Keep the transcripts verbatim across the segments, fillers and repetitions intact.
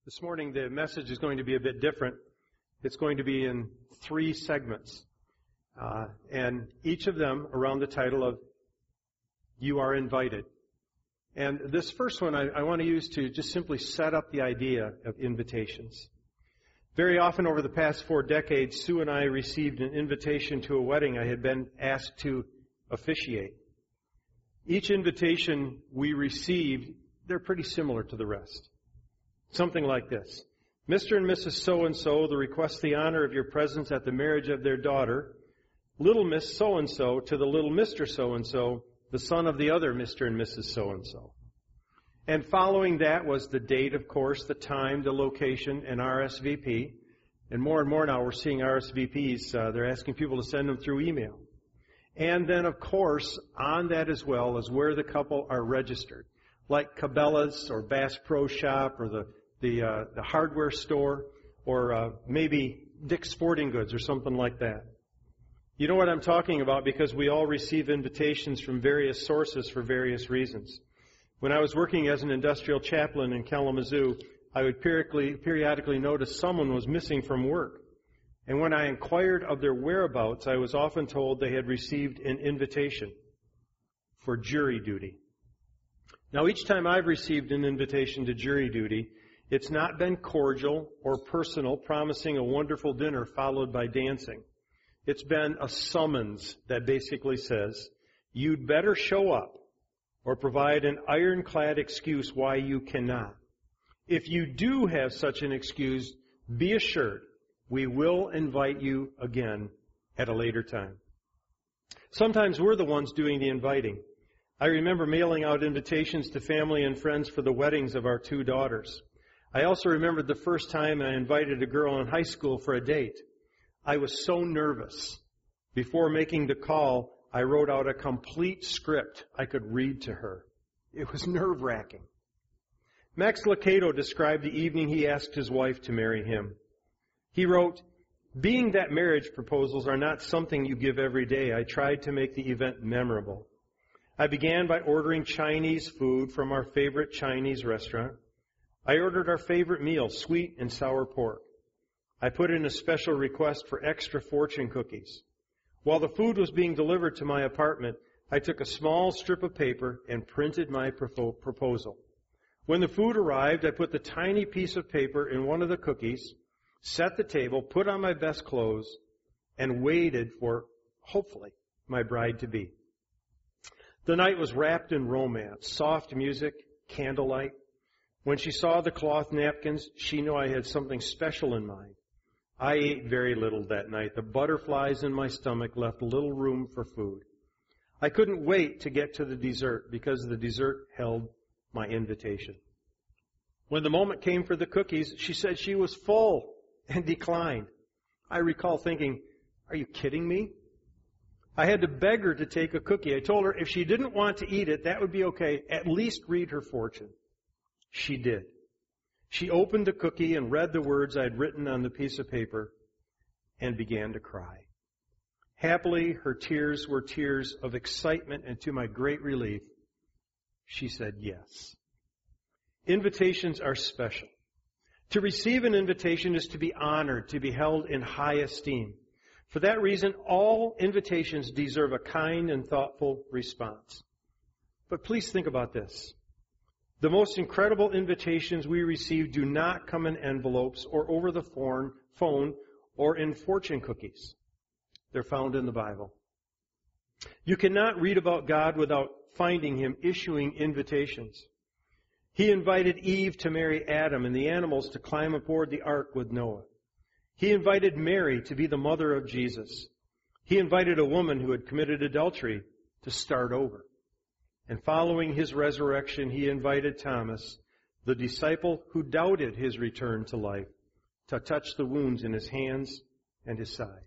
This morning the message is going to be a bit different. It's going to be in three segments, uh, and each of them around the title of You Are Invited. And this first one I, I want to use to just simply set up the idea of invitations. Very often over the past four decades, Sue and I received an invitation to a wedding I had been asked to officiate. Each invitation we received, they're pretty similar to the rest. Something like this. Mister and Missus So-and-so, the request the honor of your presence at the marriage of their daughter. Little Miss So-and-so to the little Mister So-and-so, the son of the other Mister and Missus So-and-so. And following that was the date, of course, the time, the location, and R S V P. And more and more now we're seeing R S V Ps. Uh, they're asking people to send them through email. And then, of course, on that as well is where the couple are registered. Like Cabela's or Bass Pro Shop or the the, uh, the hardware store or uh, maybe Dick's Sporting Goods or something like that. You know what I'm talking about because we all receive invitations from various sources for various reasons. When I was working as an industrial chaplain in Kalamazoo, I would periodically, periodically notice someone was missing from work. And when I inquired of their whereabouts, I was often told they had received an invitation for jury duty. Now, each time I've received an invitation to jury duty, it's not been cordial or personal, promising a wonderful dinner followed by dancing. It's been a summons that basically says, you'd better show up or provide an ironclad excuse why you cannot. If you do have such an excuse, be assured we will invite you again at a later time. Sometimes we're the ones doing the inviting. I remember mailing out invitations to family and friends for the weddings of our two daughters. I also remember the first time I invited a girl in high school for a date. I was so nervous. Before making the call, I wrote out a complete script I could read to her. It was nerve-wracking. Max Lucado described the evening he asked his wife to marry him. He wrote, being that marriage proposals are not something you give every day, I tried to make the event memorable. I began by ordering Chinese food from our favorite Chinese restaurant. I ordered our favorite meal, sweet and sour pork. I put in a special request for extra fortune cookies. While the food was being delivered to my apartment, I took a small strip of paper and printed my proposal. When the food arrived, I put the tiny piece of paper in one of the cookies, set the table, put on my best clothes, and waited for, hopefully, my bride-to-be. The night was wrapped in romance, soft music, candlelight. When she saw the cloth napkins, she knew I had something special in mind. I ate very little that night. The butterflies in my stomach left little room for food. I couldn't wait to get to the dessert because the dessert held my invitation. When the moment came for the cookies, she said she was full and declined. I recall thinking, are you kidding me? I had to beg her to take a cookie. I told her if she didn't want to eat it, that would be okay. At least read her fortune. She did. She opened the cookie and read the words I had written on the piece of paper and began to cry. Happily, her tears were tears of excitement, and to my great relief, she said yes. Invitations are special. To receive an invitation is to be honored, to be held in high esteem. For that reason, all invitations deserve a kind and thoughtful response. But please think about this. The most incredible invitations we receive do not come in envelopes or over the phone or in fortune cookies. They're found in the Bible. You cannot read about God without finding Him issuing invitations. He invited Eve to marry Adam and the animals to climb aboard the ark with Noah. He invited Mary to be the mother of Jesus. He invited a woman who had committed adultery to start over. And following His resurrection, He invited Thomas, the disciple who doubted His return to life, to touch the wounds in His hands and His side.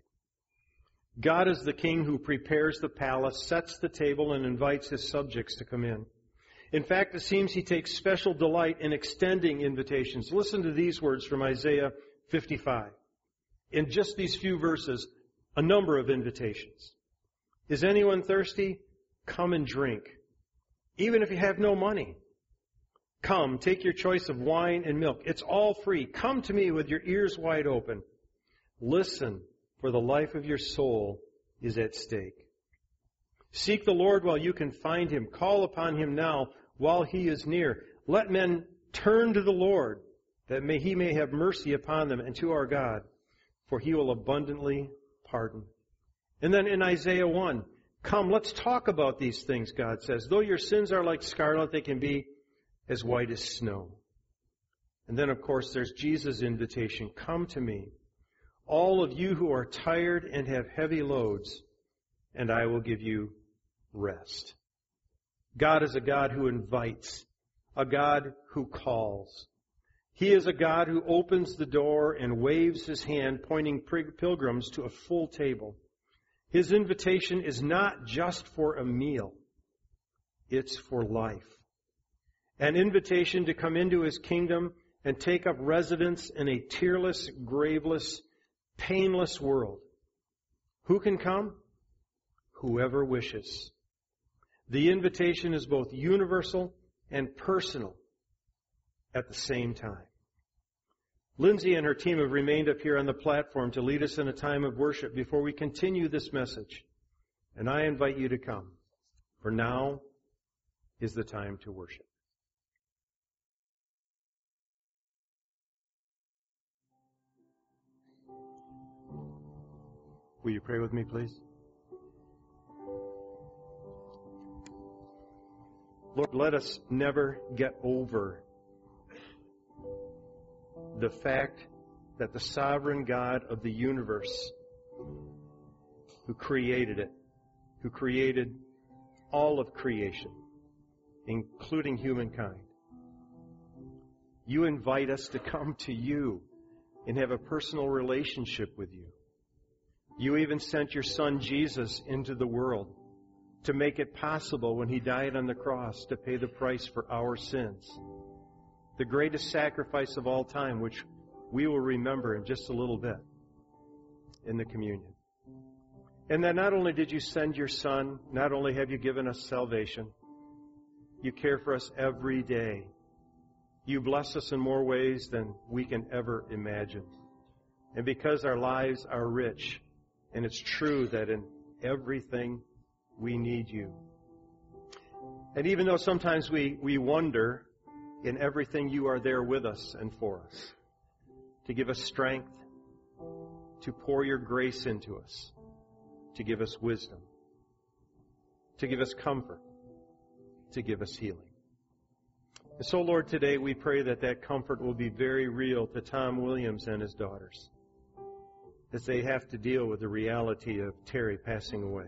God is the King who prepares the palace, sets the table, and invites His subjects to come in. In fact, it seems He takes special delight in extending invitations. Listen to these words from Isaiah fifty-five. In just these few verses, a number of invitations. Is anyone thirsty? Come and drink. Even if you have no money. Come, take your choice of wine and milk. It's all free. Come to me with your ears wide open. Listen, for the life of your soul is at stake. Seek the Lord while you can find him. Call upon him now while he is near. Let men turn to the Lord, that may, he may have mercy upon them, and to our God, for he will abundantly pardon. And then in Isaiah one, come, let's talk about these things, God says. Though your sins are like scarlet, they can be as white as snow. And then, of course, there's Jesus' invitation. Come to me, all of you who are tired and have heavy loads, and I will give you rest. God is a God who invites, a God who calls. He is a God who opens the door and waves his hand, pointing pilgrims to a full table. His invitation is not just for a meal. It's for life. An invitation to come into his kingdom and take up residence in a tearless, graveless, painless world. Who can come? Whoever wishes. The invitation is both universal and personal at the same time. Lindsay and her team have remained up here on the platform to lead us in a time of worship before we continue this message. And I invite you to come, for now is the time to worship. Will you pray with me, please? Lord, let us never get over the fact that the sovereign God of the universe, who created it, who created all of creation, including humankind, you invite us to come to you and have a personal relationship with you. You even sent your Son Jesus into the world to make it possible when he died on the cross to pay the price for our sins. The greatest sacrifice of all time, which we will remember in just a little bit in the communion. And that not only did you send your Son, not only have you given us salvation, you care for us every day. You bless us in more ways than we can ever imagine. And because our lives are rich, and it's true that in everything we need you. And even though sometimes we, we wonder, in everything you are there with us and for us, to give us strength, to pour your grace into us, to give us wisdom, to give us comfort, to give us healing. And so, Lord, today we pray that that comfort will be very real to Tom Williams and his daughters as they have to deal with the reality of Terry passing away.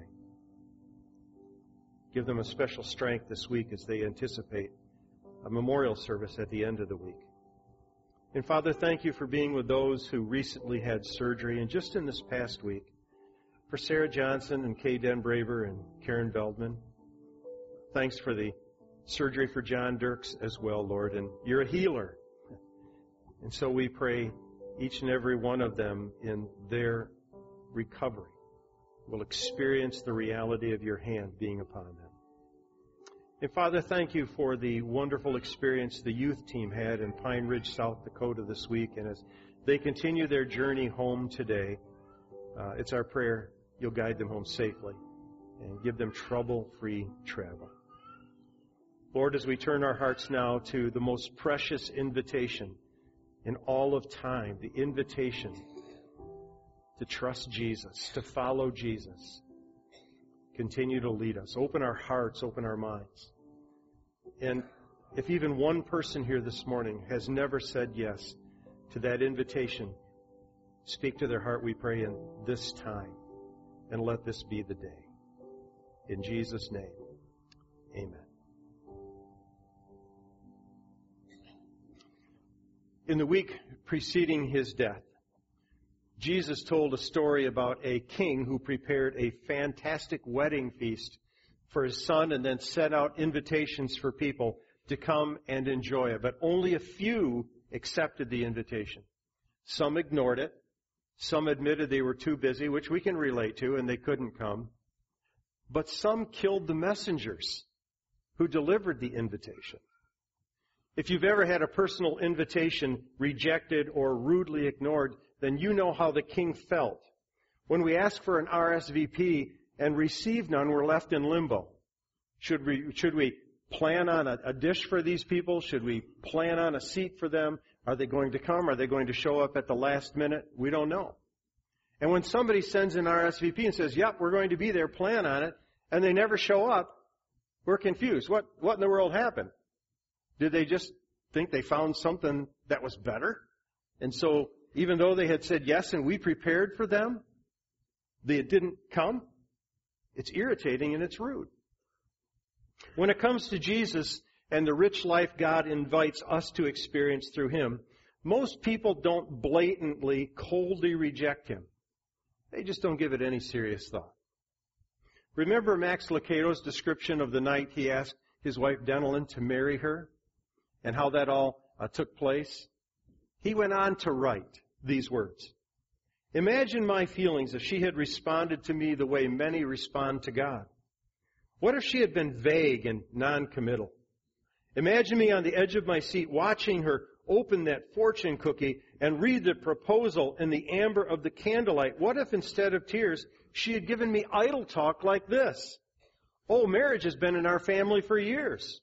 Give them a special strength this week as they anticipate a memorial service at the end of the week. And Father, thank you for being with those who recently had surgery. And just in this past week, for Sarah Johnson and Kay Denbraver and Karen Veldman, thanks for the surgery for John Dirks as well, Lord. And you're a healer. And so we pray each and every one of them in their recovery will experience the reality of your hand being upon them. And Father, thank you for the wonderful experience the youth team had in Pine Ridge, South Dakota this week. And as they continue their journey home today, uh, it's our prayer you'll guide them home safely and give them trouble-free travel. Lord, as we turn our hearts now to the most precious invitation in all of time, the invitation to trust Jesus, to follow Jesus. Continue to lead us. Open our hearts, open our minds. And if even one person here this morning has never said yes to that invitation, speak to their heart, we pray, in this time. And let this be the day. In Jesus' name, amen. In the week preceding his death, Jesus told a story about a king who prepared a fantastic wedding feast for his son and then sent out invitations for people to come and enjoy it. But only a few accepted the invitation. Some ignored it. Some admitted they were too busy, which we can relate to, and they couldn't come. But some killed the messengers who delivered the invitation. If you've ever had a personal invitation rejected or rudely ignored, then you know how the king felt. When we ask for an R S V P and receive none, we're left in limbo. Should we, should we plan on a, a dish for these people? Should we plan on a seat for them? Are they going to come? Are they going to show up at the last minute? We don't know. And when somebody sends an R S V P and says, yep, we're going to be there, plan on it, and they never show up, we're confused. What, what in the world happened? Did they just think they found something that was better? And so even though they had said yes and we prepared for them, they didn't come? It's irritating and it's rude. When it comes to Jesus and the rich life God invites us to experience through Him, most people don't blatantly, coldly reject Him. They just don't give it any serious thought. Remember Max Lucado's description of the night he asked his wife Denelyn to marry her and how that all uh, took place? He went on to write these words. Imagine my feelings if she had responded to me the way many respond to God. What if she had been vague and non-committal? Imagine me on the edge of my seat watching her open that fortune cookie and read the proposal in the amber of the candlelight. What if instead of tears, she had given me idle talk like this? Oh, marriage has been in our family for years.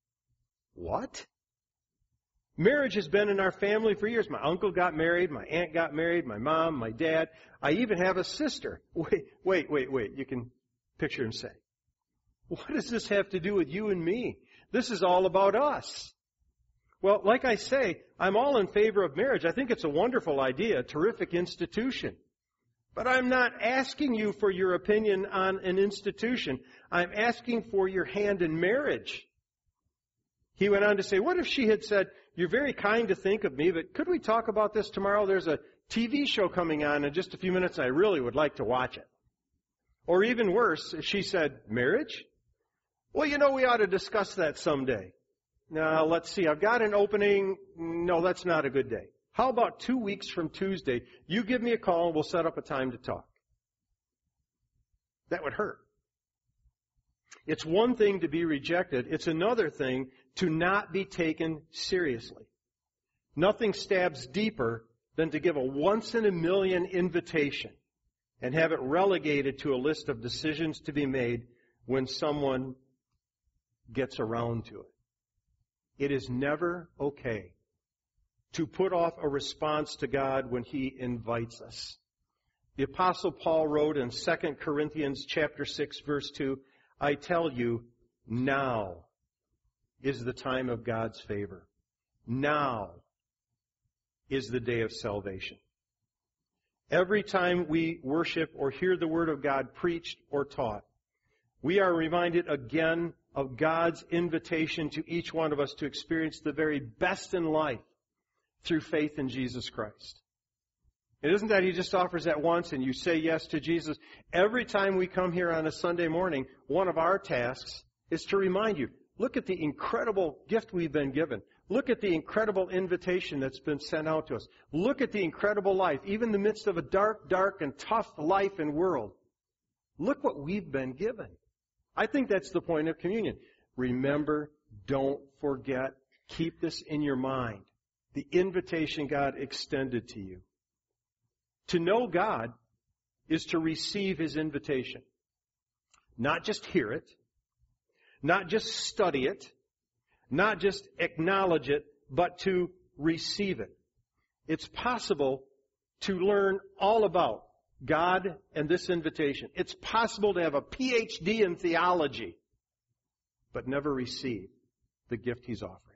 What? Marriage has been in our family for years. My uncle got married, my aunt got married, my mom, my dad. I even have a sister. Wait, wait, wait, wait. You can picture him say, what does this have to do with you and me? This is all about us. Well, like I say, I'm all in favor of marriage. I think it's a wonderful idea, a terrific institution. But I'm not asking you for your opinion on an institution. I'm asking for your hand in marriage. He went on to say, what if she had said, you're very kind to think of me, but could we talk about this tomorrow? There's a T V show coming on in just a few minutes. I really would like to watch it. Or even worse, she said, marriage? Well, you know, we ought to discuss that someday. Now, let's see. I've got an opening. No, that's not a good day. How about two weeks from Tuesday? You give me a call and we'll set up a time to talk. That would hurt. It's one thing to be rejected. It's another thing to not be taken seriously. Nothing stabs deeper than to give a once-in-a-million invitation and have it relegated to a list of decisions to be made when someone gets around to it. It is never okay to put off a response to God when He invites us. The Apostle Paul wrote in Second Corinthians chapter six, verse two, I tell you, now is the time of God's favor. Now is the day of salvation. Every time we worship or hear the Word of God preached or taught, we are reminded again of God's invitation to each one of us to experience the very best in life through faith in Jesus Christ. It isn't that He just offers that once and you say yes to Jesus. Every time we come here on a Sunday morning, one of our tasks is to remind you, look at the incredible gift we've been given. Look at the incredible invitation that's been sent out to us. Look at the incredible life, even in the midst of a dark, dark and tough life and world. Look what we've been given. I think that's the point of communion. Remember, don't forget, keep this in your mind. The invitation God extended to you. To know God is to receive His invitation. Not just hear it, not just study it, not just acknowledge it, but to receive it. It's possible to learn all about God and this invitation. It's possible to have a P H D in theology, but never receive the gift He's offering.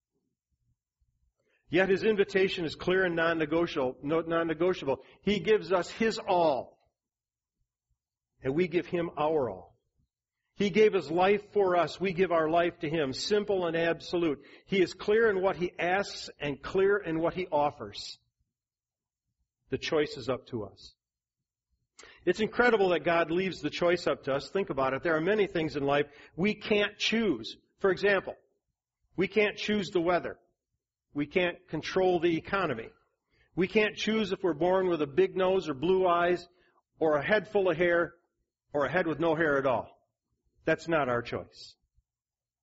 Yet His invitation is clear and non-negotiable. non-negotiable. He gives us His all, and we give Him our all. He gave His life for us. We give our life to Him, simple and absolute. He is clear in what He asks and clear in what He offers. The choice is up to us. It's incredible that God leaves the choice up to us. Think about it. There are many things in life we can't choose. For example, we can't choose the weather. We can't control the economy. We can't choose if we're born with a big nose or blue eyes or a head full of hair or a head with no hair at all. That's not our choice.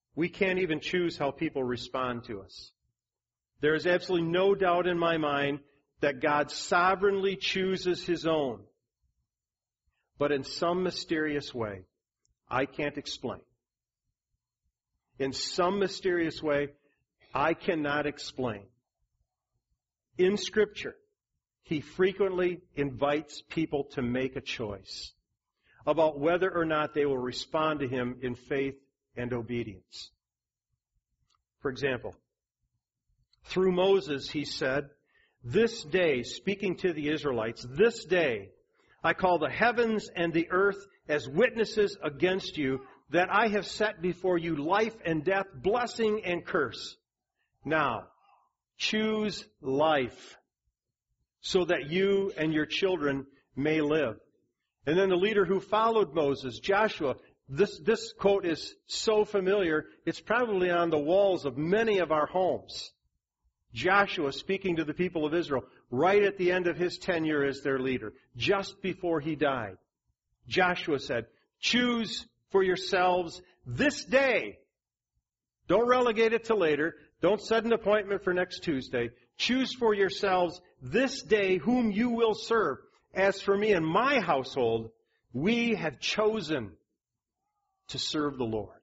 We can't even choose how people respond to us. There is absolutely no doubt in my mind that God sovereignly chooses His own. But in some mysterious way, I can't explain. In some mysterious way, I cannot explain. In Scripture, He frequently invites people to make a choice about whether or not they will respond to Him in faith and obedience. For example, through Moses, He said, "This day," speaking to the Israelites, "this day I call the heavens and the earth as witnesses against you that I have set before you life and death, blessing and curse. Now, choose life so that you and your children may live." And then the leader who followed Moses, Joshua, this, this quote is so familiar, it's probably on the walls of many of our homes. Joshua speaking to the people of Israel right at the end of his tenure as their leader, just before he died. Joshua said, "Choose for yourselves this day." Don't relegate it to later. Don't set an appointment for next Tuesday. "Choose for yourselves this day whom you will serve. As for me and my household, we have chosen to serve the Lord."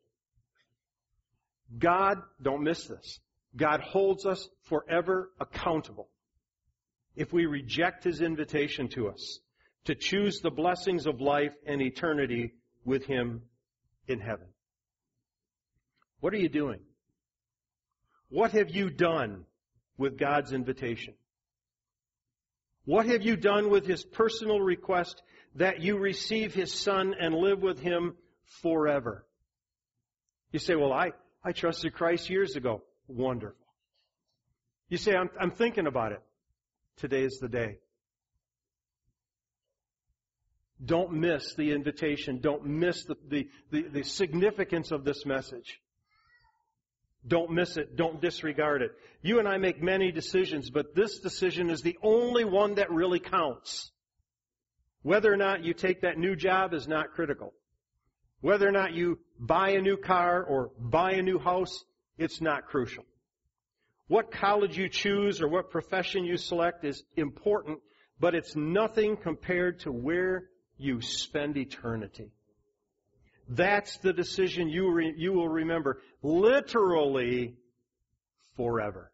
God, don't miss this, God holds us forever accountable if we reject His invitation to us to choose the blessings of life and eternity with Him in heaven. What are you doing? What have you done with God's invitation? What have you done with His personal request that you receive His Son and live with Him forever? You say, "Well, I, I trusted Christ years ago." Wonderful. You say, I'm, I'm thinking about it. Today is the day. Don't miss the invitation. Don't miss the, the, the, the significance of this message. Don't miss it. Don't disregard it. You and I make many decisions, but this decision is the only one that really counts. Whether or not you take that new job is not critical. Whether or not you buy a new car or buy a new house, it's not crucial. What college you choose or what profession you select is important, but it's nothing compared to where you spend eternity. That's the decision you re, you will remember literally forever.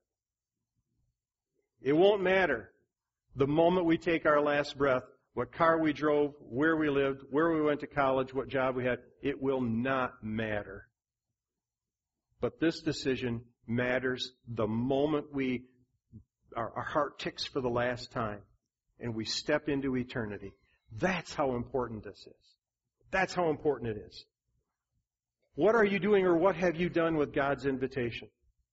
It won't matter the moment we take our last breath, what car we drove, where we lived, where we went to college, what job we had. It will not matter. But this decision matters the moment we our, our heart ticks for the last time and we step into eternity. That's how important this is. That's how important it is. What are you doing or what have you done with God's invitation?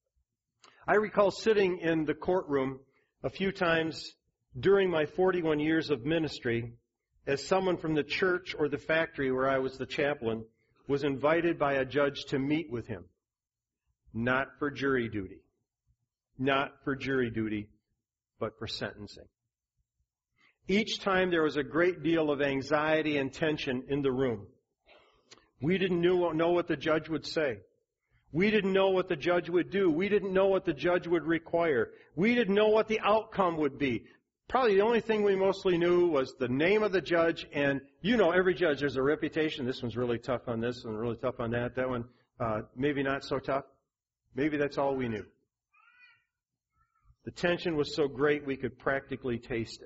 I recall sitting in the courtroom a few times during my forty-one years of ministry as someone from the church or the factory where I was the chaplain was invited by a judge to meet with him. Not for jury duty. Not for jury duty, but for sentencing. Each time there was a great deal of anxiety and tension in the room. We didn't know what the judge would say. We didn't know what the judge would do. We didn't know what the judge would require. We didn't know what the outcome would be. Probably the only thing we mostly knew was the name of the judge, and you know every judge, there's a reputation. This one's really tough on this and really tough on that. That one, uh, maybe not so tough. Maybe that's all we knew. The tension was so great we could practically taste it.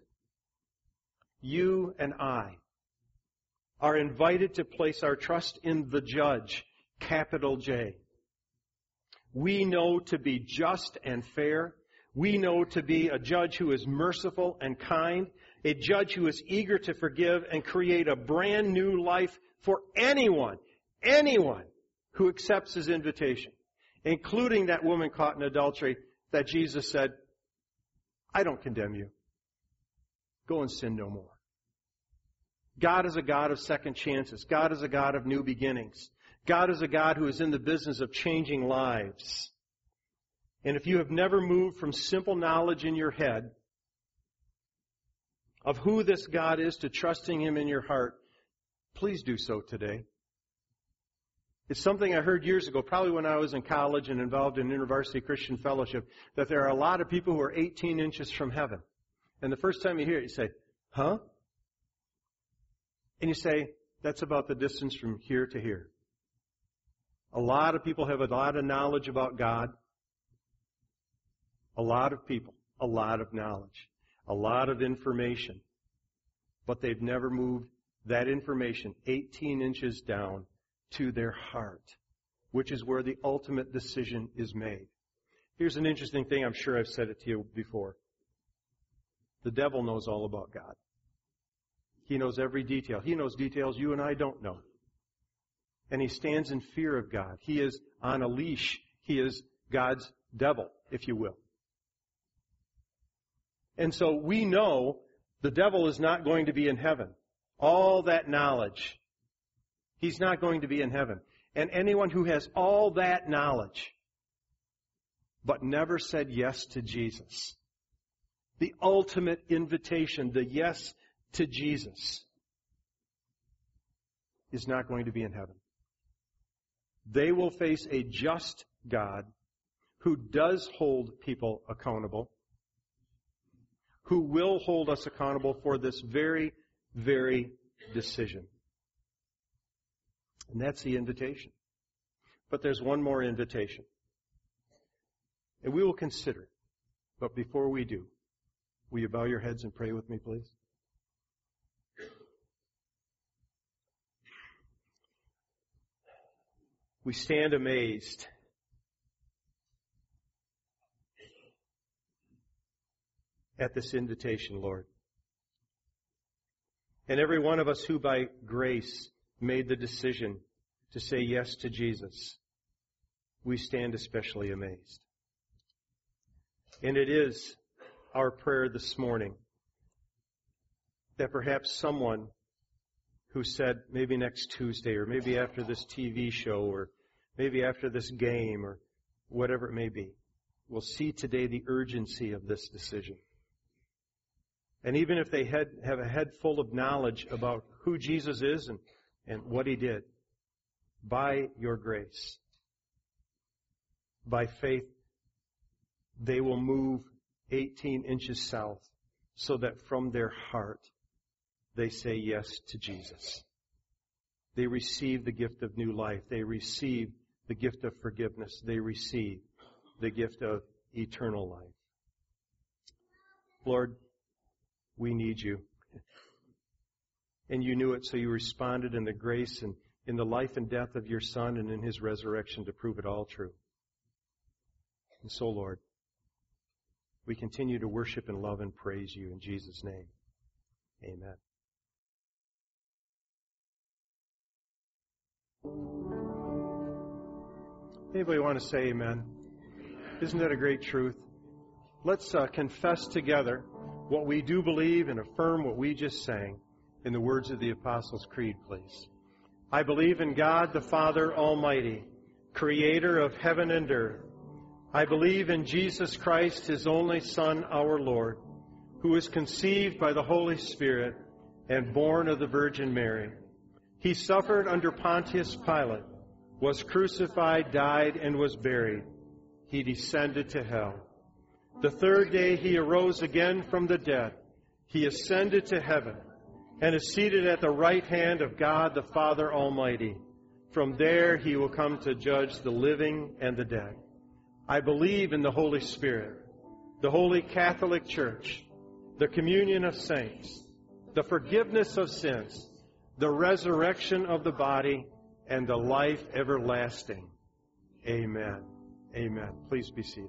You and I are invited to place our trust in the judge, capital J. We know to be just and fair. We know to be a judge who is merciful and kind, a judge who is eager to forgive and create a brand new life for anyone, anyone who accepts His invitation, including that woman caught in adultery that Jesus said, "I don't condemn you. Go and sin no more." God is a God of second chances. God is a God of new beginnings. God is a God who is in the business of changing lives. And if you have never moved from simple knowledge in your head of who this God is to trusting Him in your heart, please do so today. It's something I heard years ago, probably when I was in college and involved in InterVarsity Christian Fellowship, that there are a lot of people who are eighteen inches from heaven. And the first time you hear it, you say, huh? And you say, that's about the distance from here to here. A lot of people have a lot of knowledge about God. A lot of people, a lot of knowledge, a lot of information. But they've never moved that information eighteen inches down to their heart, which is where the ultimate decision is made. Here's an interesting thing. I'm sure I've said it to you before. The devil knows all about God. He knows every detail. He knows details you and I don't know. And he stands in fear of God. He is on a leash. He is God's devil, if you will. And so we know the devil is not going to be in heaven. All that knowledge, he's not going to be in heaven. And anyone who has all that knowledge but never said yes to Jesus, the ultimate invitation, the yes to Jesus, is not going to be in heaven. They will face a just God who does hold people accountable, who will hold us accountable for this very, very decision. And that's the invitation. But there's one more invitation. And we will consider it. But before we do, will you bow your heads and pray with me, please? We stand amazed at this invitation, Lord. And every one of us who by grace made the decision to say yes to Jesus, we stand especially amazed. And it is our prayer this morning that perhaps someone who said maybe next Tuesday or maybe after this T V show or maybe after this game or whatever it may be, will see today the urgency of this decision. And even if they had, have a head full of knowledge about who Jesus is and, and what He did, by your grace, by faith, they will move eighteen inches south so that from their heart they say yes to Jesus. They receive the gift of new life. They receive the gift of forgiveness. They receive the gift of eternal life. Lord, we need you. And you knew it, so you responded in the grace and in the life and death of your Son and in His resurrection to prove it all true. And so, Lord, we continue to worship and love and praise you in Jesus' name. Amen. Anybody want to say amen? Isn't that a great truth? Let's uh, confess together what we do believe and affirm what we just sang in the words of the Apostles' Creed, please. I believe in God the Father Almighty, creator of heaven and earth. I believe in Jesus Christ, His only Son, our Lord, who was conceived by the Holy Spirit and born of the Virgin Mary. He suffered under Pontius Pilate, was crucified, died, and was buried. He descended to hell. The third day He arose again from the dead. He ascended to heaven and is seated at the right hand of God the Father Almighty. From there He will come to judge the living and the dead. I believe in the Holy Spirit, the Holy Catholic Church, the communion of saints, the forgiveness of sins, the resurrection of the body, and the life everlasting. Amen. Amen. Please be seated.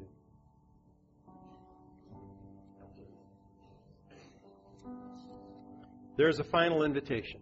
There's a final invitation.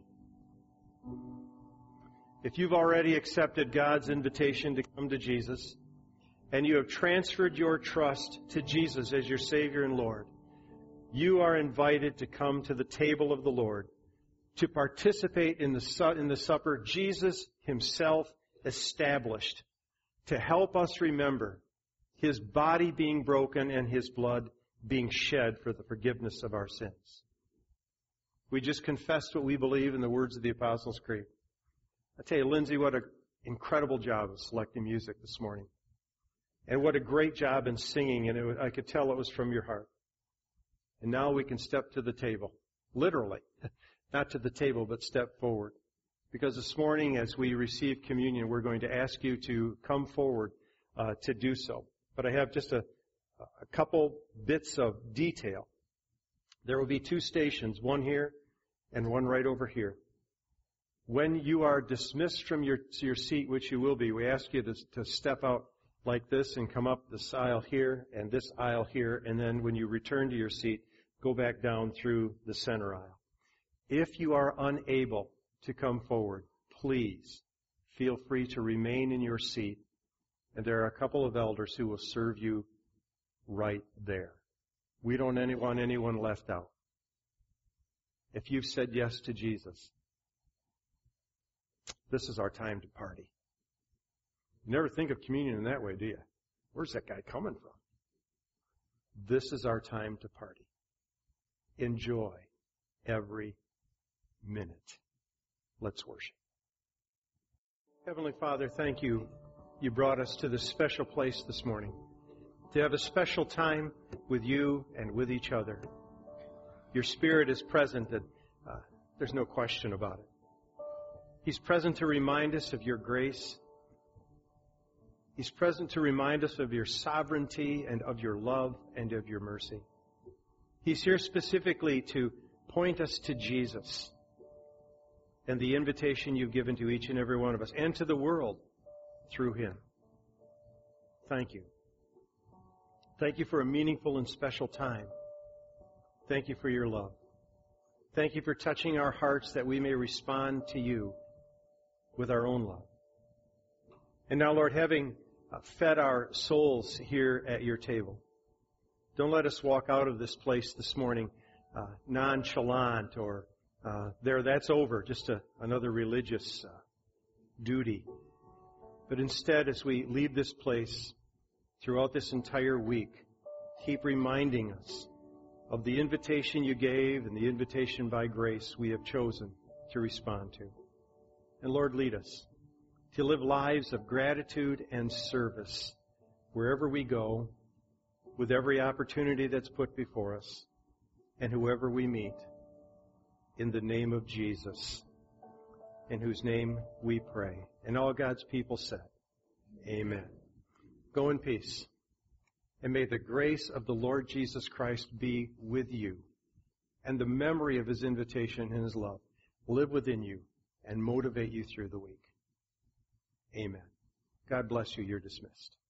If you've already accepted God's invitation to come to Jesus, and you have transferred your trust to Jesus as your Savior and Lord, you are invited to come to the table of the Lord, to participate in the, su- in the supper Jesus Himself established, to help us remember His body being broken and His blood being shed for the forgiveness of our sins. We just confessed what we believe in the words of the Apostles' Creed. I tell you, Lindsay, what an incredible job of selecting music this morning. And what a great job in singing, and it was, I could tell it was from your heart. And now we can step to the table, literally, not to the table, but step forward. Because this morning, as we receive communion, we're going to ask you to come forward uh, to do so. But I have just a, a couple bits of detail. There will be two stations, one here and one right over here. When you are dismissed from your, your seat, which you will be, we ask you to, to step out like this and come up this aisle here and this aisle here, and then when you return to your seat, go back down through the center aisle. If you are unable to come forward, please feel free to remain in your seat, and there are a couple of elders who will serve you right there. We don't any, want anyone left out. If you've said yes to Jesus, this is our time to party. You never think of communion in that way, do you? Where's that guy coming from? This is our time to party. Enjoy every minute. Let's worship. Heavenly Father, thank you. You brought us to this special place this morning to have a special time with you and with each other. Your Spirit is present, and uh, there's no question about it. He's present to remind us of your grace. He's present to remind us of your sovereignty and of your love and of your mercy. He's here specifically to point us to Jesus and the invitation you've given to each and every one of us and to the world through Him. Thank you. Thank you for a meaningful and special time. Thank you for your love. Thank you for touching our hearts that we may respond to you with our own love. And now, Lord, having fed our souls here at your table, don't let us walk out of this place this morning uh, nonchalant or uh, there, that's over, just a, another religious uh, duty. But instead, as we leave this place throughout this entire week, keep reminding us of the invitation you gave and the invitation by grace we have chosen to respond to. And Lord, lead us to live lives of gratitude and service wherever we go, with every opportunity that's put before us, and whoever we meet, in the name of Jesus, in whose name we pray. And all God's people said, amen. Go in peace, and may the grace of the Lord Jesus Christ be with you, and the memory of His invitation and His love live within you and motivate you through the week. Amen. God bless you. You're dismissed.